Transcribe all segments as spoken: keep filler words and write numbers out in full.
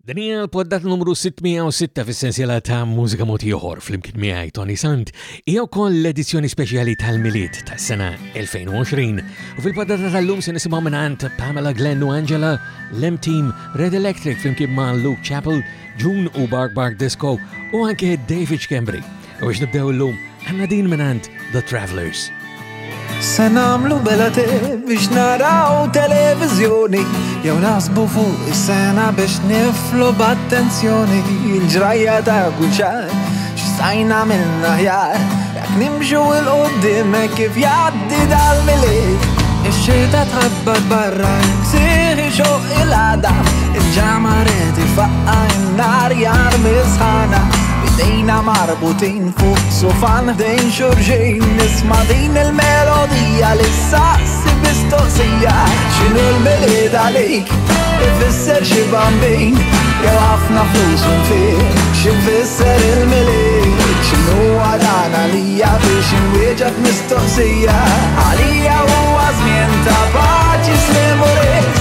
Dan hija l-poddat numru sitt mija u sitta fis-sensiela ta' mużika mogħti oħor flimkien miegħi Tony Sant, hija wkoll l-edizzjoni speċjali tal-miliet tas-sena elfejn u għoxrin u fil-poddata tal-lum se nisimgħu mingħand Pamela Glenn u Angela, Lem-Team, Red Electric flimkien ma' Luke Chappell, June u Bark Bark Disco u anke David Schembri. U biex nibdew l-lum għandna din mingħand The Travelers. Se namlu belate biex naraw televizjoni jew nasbu fuq is-sena biex niflu b'attenzjoni il-ġrajja ta' kull x'stajna minna ħjar jak nimxu il-qoddim kif jgħaddi dal-miliet ix-xita tħabbat barra ksieħi xoq il-għada il-ġamaret ifaqqa in-nar jarmi sħana bidejna marbutin fuq sofan ħdejn xurġejn nisma' din il-melodija li saqsi bistoqsija x'inhu l-miliet għalik ifisser xi bambin jew ħafna flus unfiq x'ifisser il-miliet x'inhuwa dan għalija biex inwieġeb mistoqsija għalija huwa żmien ta' paċi slim u riq.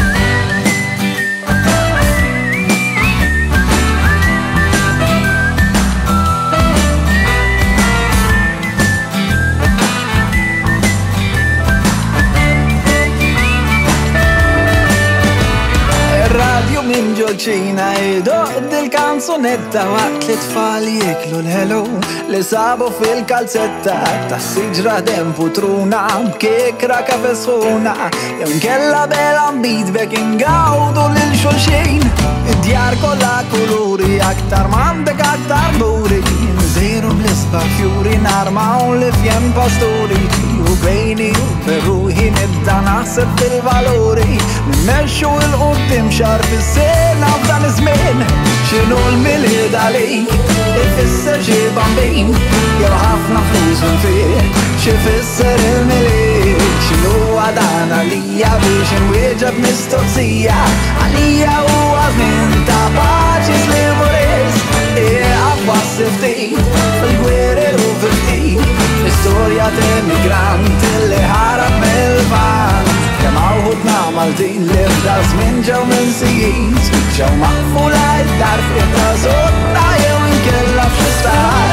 Min ġolċina idoq dil-kanzunetta waqt li tfal jiklu l-hello li sabu fil-kalzetta ta' siġra dempu truna b'kikra kafe sħuna jew nkella bela mbid bek ingawdu lil xulxin id-djar kollha kuluri aktar m'għandek aktar buri nżiru bl-isba fjuri narmaw li fjem pasturi u bejni u perruħi nibda naħseb fil-valuri nimmexxu il-qudiem xar fis-sena f'dan iż-żmien x'inhu l-miliet għalik ifisser xi bambin jew ħafna flus unfiq x'ifisser il-miliet x'inhuwa dan għalija biex inwieġeb mistoqsija għalija huwa żmien ta' paċi slim u riżq ieqaf ftit fil-gwerer u fil-ftit l-istorja tal-migrant li ħarab mill-vant kemm għawħudna Maltin li f'da żmien ġew minn sijin spiċċaw maqfula id-dar f'qiegħda żgħira jew inkella f'xi star.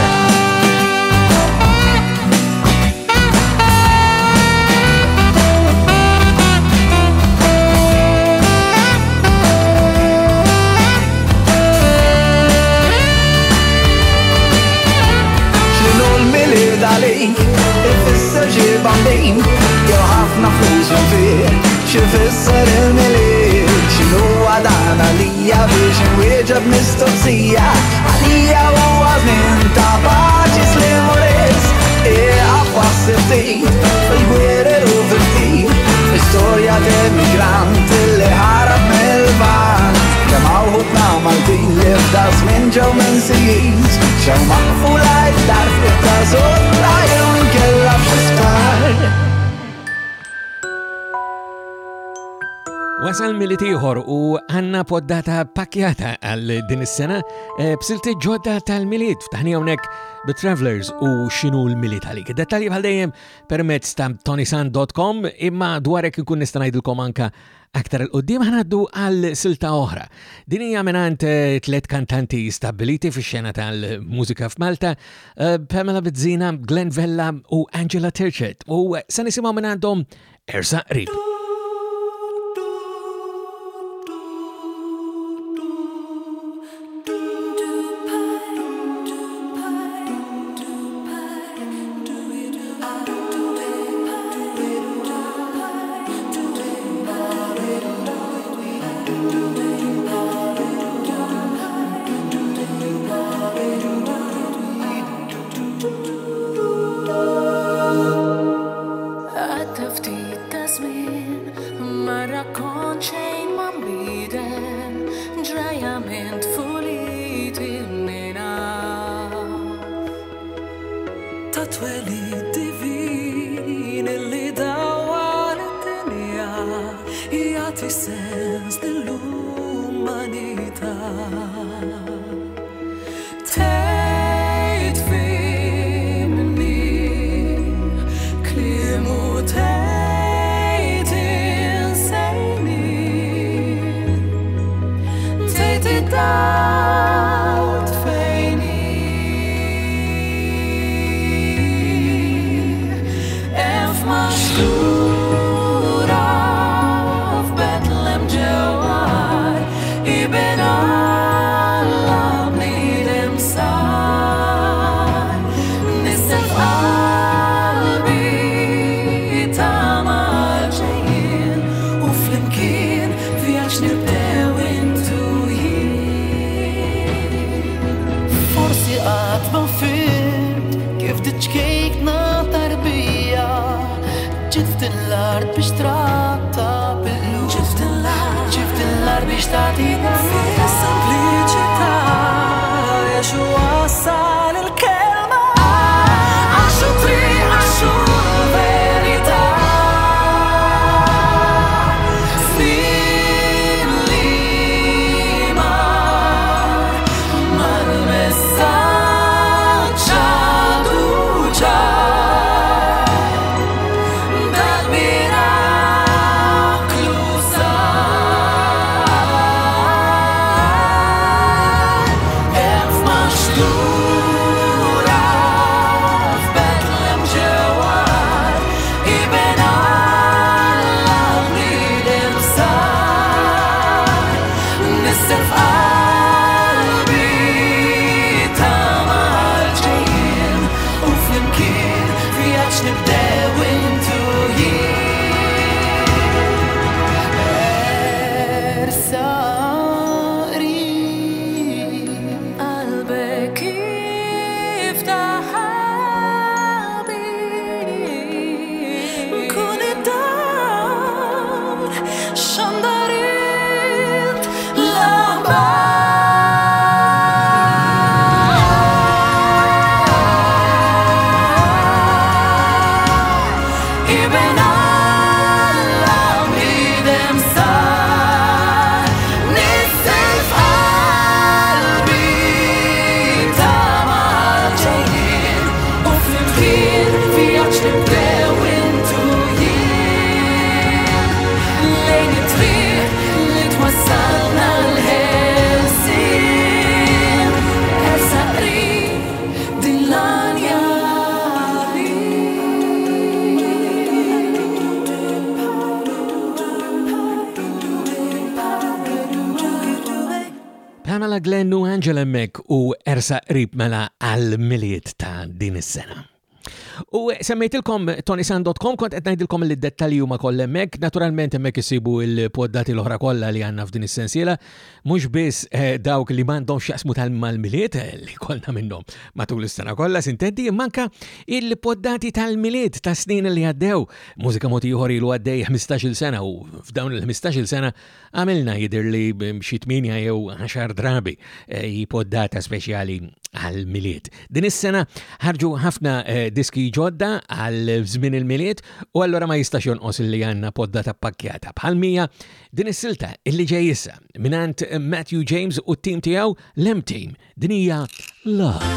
Għalik ifisser xi bambin jew ħafna flus unfiq x'ifisser il-miliet x'inhuwa dan għalija biex inwieġeb mistoqsija għalija huwa żmien ta' paċi slim u riżq ieqaf wassi ftit fil-gwerer u fil-ftit l-istorja tal-migrant li ħarab mill-vant kemm għawħudna Maltin li f'da żmien ġew minn sijin spiċċaw maqfula id-dar f'qiegħda żgħira jew inkella f'xi sptar. Wasal miliet ieħor u għandna poddata pakkjata għal din is-sena b'silti ġodda tal-miliet ftaħni hawnhekk The Travelers u x'inhu l-miliet għalik. Dettalji bħal dejjem permezz ta' tony sant dot com imma dwarek inkun nista' ngħidilkom anke aktar il-qoddim ħanaddu għal silta oħra. Din hija mingħand tliet kantanti stabbiliti fix-xena tal-mużika f'Malta, Pamela Bizzina, Glenn Vella u Angela Tirchet u se nisimgħu mingħandhom Ersa Qrib. Take dalt fejni Ef maħstura f'Betlem ġewwar Iben Alla bniedem sar Nissef qalbi tamal ġejjin U flimkien vjaġġ nibdew intu jien Forsi qatt ma fimt kif tiċkejkna tarbija ġift l-art biex tratta bil-lum ġift l-art biex tagħti fis-sempliċità Jexu wassal il-kelma Għaxu triq għaxu verità Snin li mar mal-messaġġ għadu ġar Dal-miraclu sar Ef maħstura f'Betlem ġewwar Iben Alla bniedem sar Nissef qalbi tamal ġejjin U flimkien vjaġġ nibdew intu jien Ersa qrib qalbek jiftaħ ħabib Nkun id-dawl x'għandarilt l-aħbar Iben Alla bniedem sar Nissef qalbi tamal ġejjin U flimkien vjaġġ nibdew intu jien Lejn it-triq li twassalna l-ħelsien Ersa qrib din l-anja Pamela Glenn u Angela Mek u Ersa qrib mela għal-miliet ta' din is-sena. U semmejtilkom tonisan dot com kont qed ngħidilkom li d-dettalji huma kollha hemmhekk, naturalment hemmhekk isibu l-poddati l-oħra kollha li għandna f'din is-sensiela, mhux biss eh, dawk li m'għandhomx jaqsmu tal-miliet eh, li kollna minnhom matul is-sena kollha sintendi, manka il-poddati tal-miliet ta' snin li għaddew. Mużika moti ieħor ilu għaddej ħmistax-il sena u f'dawn il-ħmistax-il sena għamilna jidhirli b'xi tminja jew għaxar drabi eh, poddata speċjali għal-miliet. Din is-sena ħarġu ħafna eh, diski ġodda għal żmien il-miliet u allura ma jistax jonqos li għandna poddata pakkjata bħal-mija din is-silta illi ġej issa minant Matthew James u t-tim tiegħu l-M-Team. Din hija Love.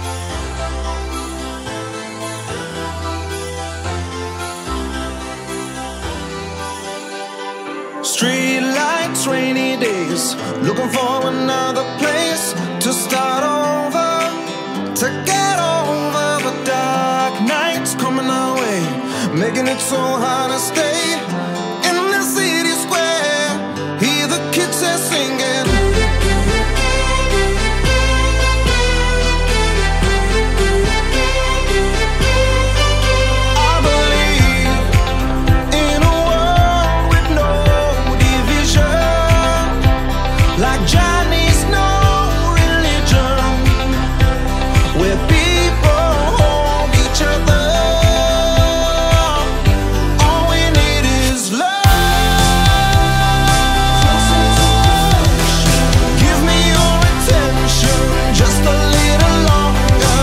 Street lights, rainy days, looking for another place to start over, to get over the dark nights coming our way, making it so hard to stay in the city square. Hear the kids are singing. I believe in a world with no division, like Johnny's no religion, where people hold each other. All we need is love. Give me your attention just a little longer.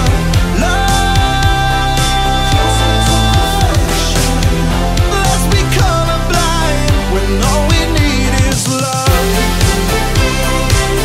Love. Let's be colorblind when all we need is love.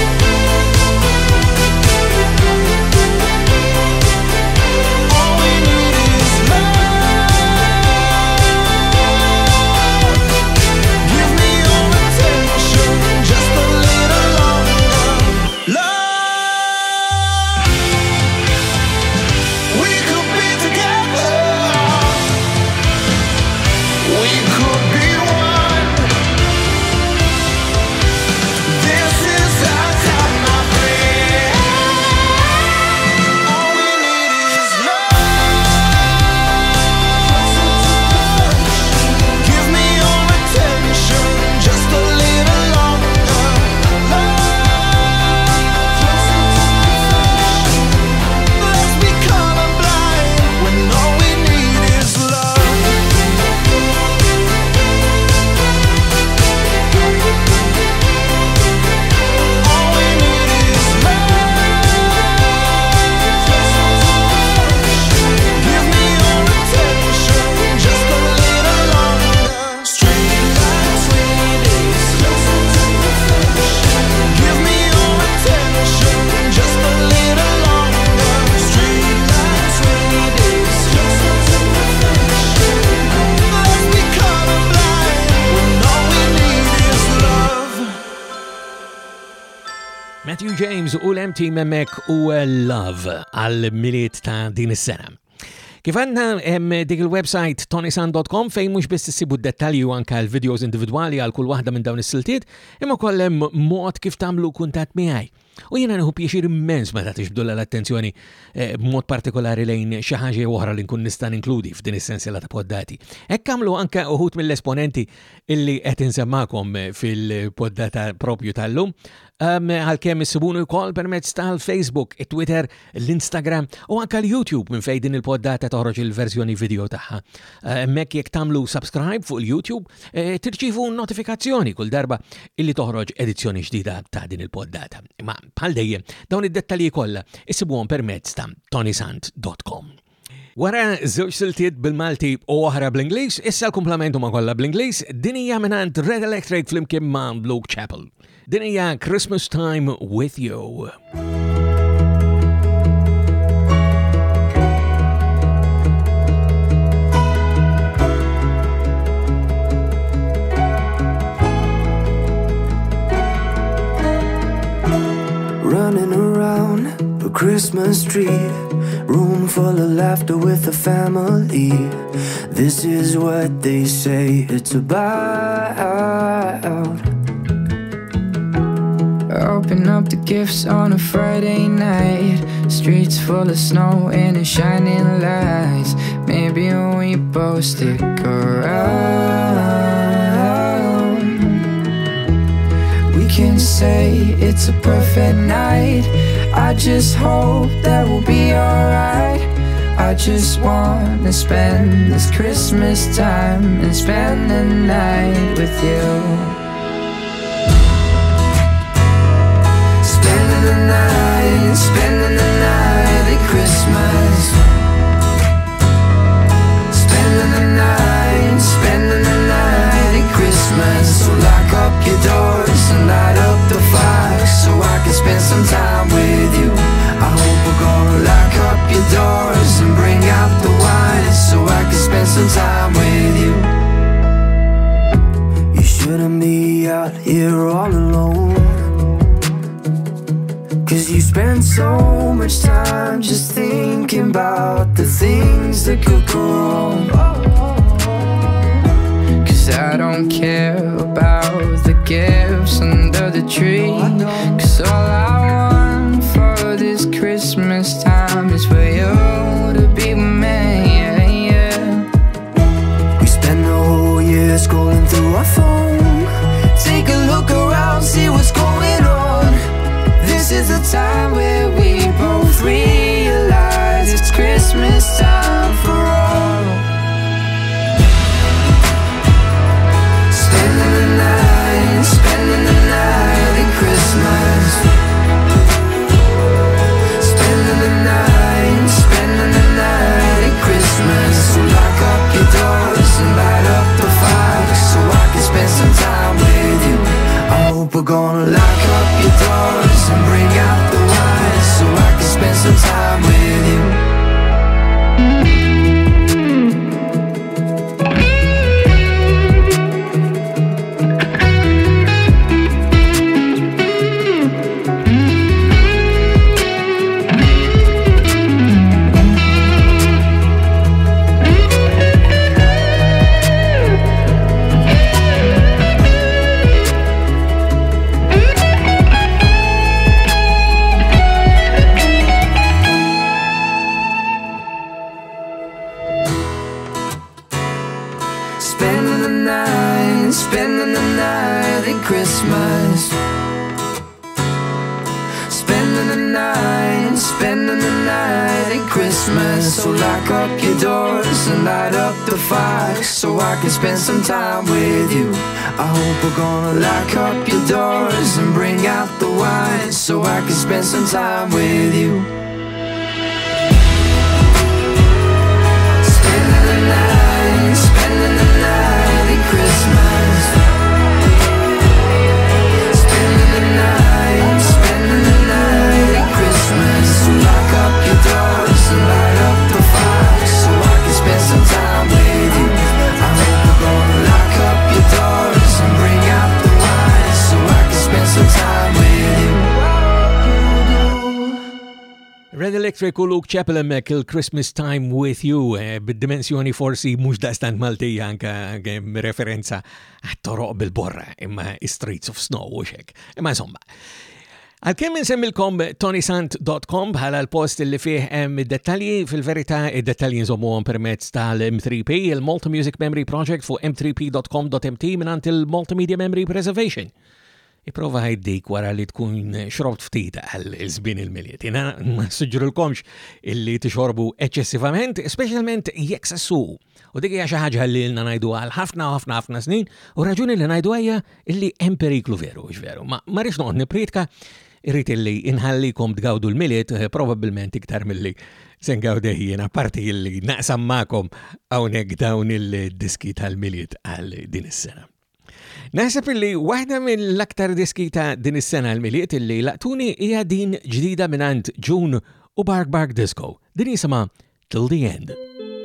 Matthew James u l-empty memmek u Love għal-miliet ta' din is-sena. Kif għandna dik il-website tonysan dot com fejn mhux biss issibu d-dettalji u anke l-videos individwali għal kull waħda minn dawn is-siltiet, imma wkoll hemm mod kif tagħmlu kuntatt miegħi. U jiena nieħu pjaċir immens meta tixbdu l-attenzjoni b'mod partikolari lejn xi ħaġa oħra li nkun nista' ninkludi f'din is-sensiela ta' poddati. Hekk għamlu anke uħud mill-esponenti illi qed insemmakom fil-poddata propju tal-lum, għalkemm issibunu wkoll permezz tal-Facebook, it-Twitter, l-Instagram u anke l-YouTube minn fejn din il-poddata toħroġ il-verżjoni video tagħha. Hemmhekk jekk tagħmlu subscribe fuq il-YouTube, tirċievu notifikazzjoni kull darba illi toħroġ edizzjoni ġdida ta' din il-poddata. Ma bħal dejjem dawn id-dettalji kollha issibuhom permezz ta' tonysan dot com. Wara żewġ siltiet bil-Malti u oħra bl-Ingliż, issa l-kumplamentu ma kollha bl-Ingliż, din hija mingħand Red Electric flimkien ma' Luke Chappell. Din hija Christmas Time with You. Running around a Christmas tree, room full of laughter with the family. This is what they say it's about. Open up the gifts on a Friday night. Streets full of snow and the shining lights. Maybe we both stick around. We can say it's a perfect night. I just hope that we'll be alright. I just wanna spend this Christmas time and spend the night with you. Spending the night, spending the night at Christmas. Spending the night, spending the night at Christmas. So lock up your doors and light up the fire, so I can spend some time with you. I hope we're gonna lock up your doors and bring out the wine, so I can spend some time with you. You shouldn't be out here all alone, 'cause you spend so much time just thinking about the things that could go wrong. 'Cause I don't care about the gifts under the tree, 'cause all I want for this Christmas time is for you to be with me, yeah, yeah. We spend the whole year scrolling through our phone. Take a look around, see what's going on. This is the time where we both realize it's Christmas time for all. Spending the night, spending the night at Christmas. Spending the night, spending the night at Christmas. So lock up your doors and light up the fire, so I can spend some time with you. I hope we're gonna lock up your doors and bring out the wine, so I can spend some time with you. Spending the night, spending the night at Christmas. Spending the night, spending the night at Christmas. So lock up your doors and light up the fire, so I can spend some time with you. I hope we're gonna lock up your doors and bring out the wine, so I can spend some time with you. Spending the night, spending the night at Christmas. Spending the night, spending the night at Christmas. So lock up your doors and light up the fire, so I can spend some time with you. I hope we're gonna lock up your doors and bring out the wine, so I can spend some time with you. Red Electric u Luke Chappell hemmhekk il-Christmas Time With You eh, bid-dimensjoni forsi mhux daqstant Maltija anke referenza għat-toroq bil-borra imma Streets of Snow u xek. Imma insomma. Għalkemm insemmilkom tonysant dot com bħala l-post li fih hemm id-dettalji, fil-verità id-dettalji nżommuhom permezz tal-M three P, il-Malta Music Memory Project fuq m three p dot com dot m t minant il-Multimedia Memory Preservation. Iprova ħajdik wara li tkun xrobt ftit għal-żbien il-miliet. Jena ma suġġurulkomx illi tixorbu eċċessivament, speċjalment jekk sassu. U dik hija xi ħaġa li lna ngħidu għal ħafna ħafna ħafna snin, u raġuni li ngħidu hija illi hemm periklu veru x veru. Ma ma rridx noqgħod nipritka, irrid illi inħallikom tgawdu l-miliet probabbilment iktar milli se ngawdeh jiena parti illi naqsam magħkom hawnhekk dawn il-diski tal-miliet għal din is-sena. Naħseb illi waħda mill-aktar diski ta' din is-sena l-miliet illi laqtuni hija din ġdida minant June u Bark Bark Disco. Din jisimha Till the End.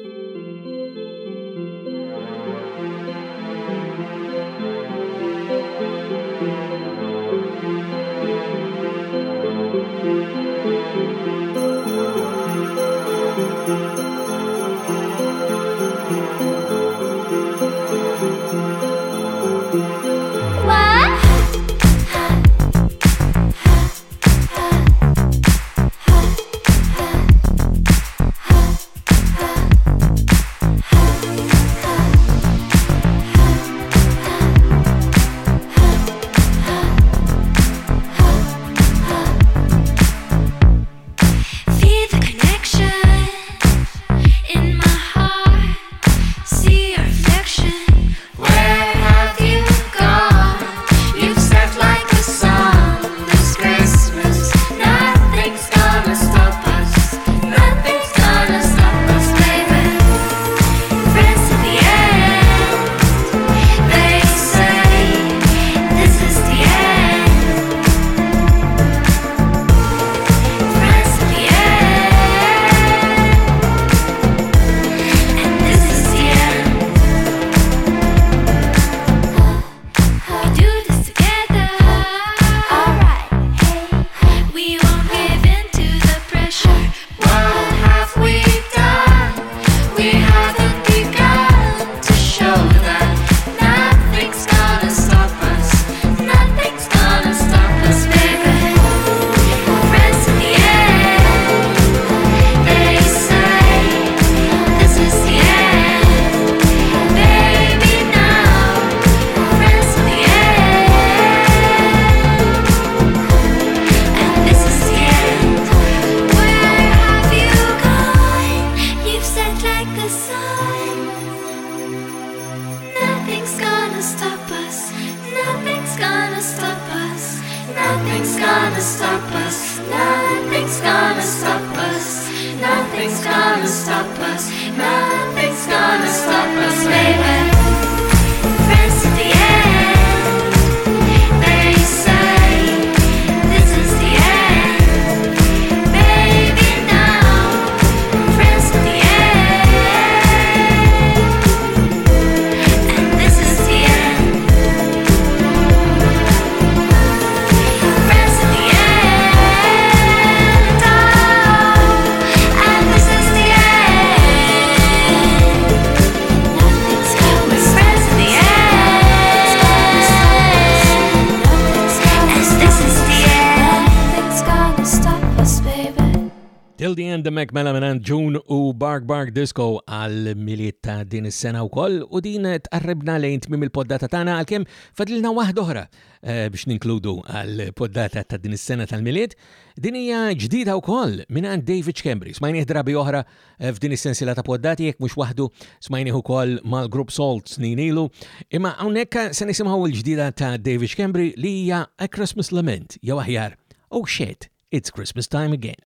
Demek mela minant June u Bark Bark Disco għal-miliet ta' din is-sena wkoll u din tqarribna lejn tmiem il-poddata tagħna għalkemm fadilna waħda oħra biex ninkludu għall-poddata ta' din is-sena tal-miliet. Din hija ġdida wkoll minant David Schembri. Smajnieh drabi oħra f'din is-sensiela ta' poddati jekk mhux waħdu smajnieh ukoll mal-Grupp Salt snin ilu. Imma hawnhekk se nisimgħu l-ġdida ta' David Schembri li hija A Christmas Lament jew aħjar Oh Shit, It's Christmas Time Again.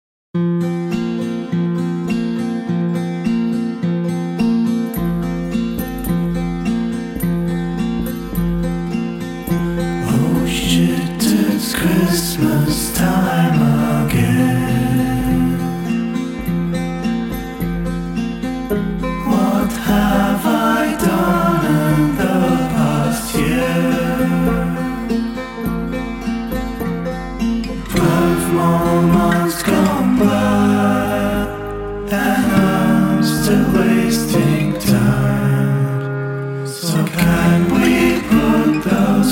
It's Christmas time again. What have I done in the past year? Twelve more months gone by.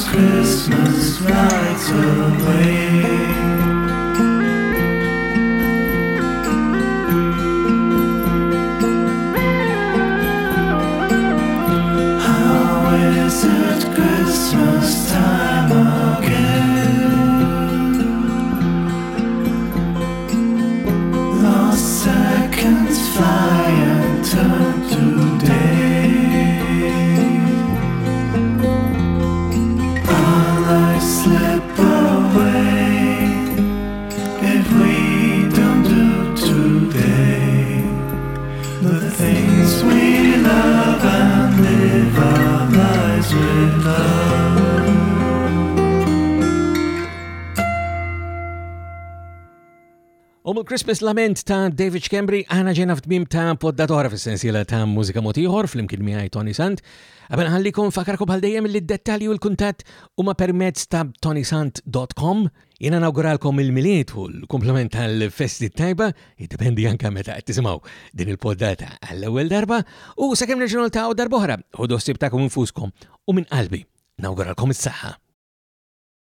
Christmas lights away. Is it Christmas time again? Lost seconds fly and turn to days. Our lives slip away if we don't do today the things we love and live our lives with love. Um il-Christmas Lament ta' David Schembri għana ġena f'tmim ta' poddatora fis-sensiela ta' mużika motiħor fl-imkien miegħi Tony Sant. Għabel ħallikom fakarkom bħal dejjem li d-dettalji u l-kuntatt huma permezz ta' tony sant dot com. Jiena nawguralkom il-miliet u l-komplement tal-festi tajba, jiddependi anke meta qed tisimgħu din il-poddata għall-ewwel darba u sakemm nerġgħu niltaqgħu darb'oħra ħodu ħsieb tagħkom infuskom u minn qalbi nawguralkom is-saħħa.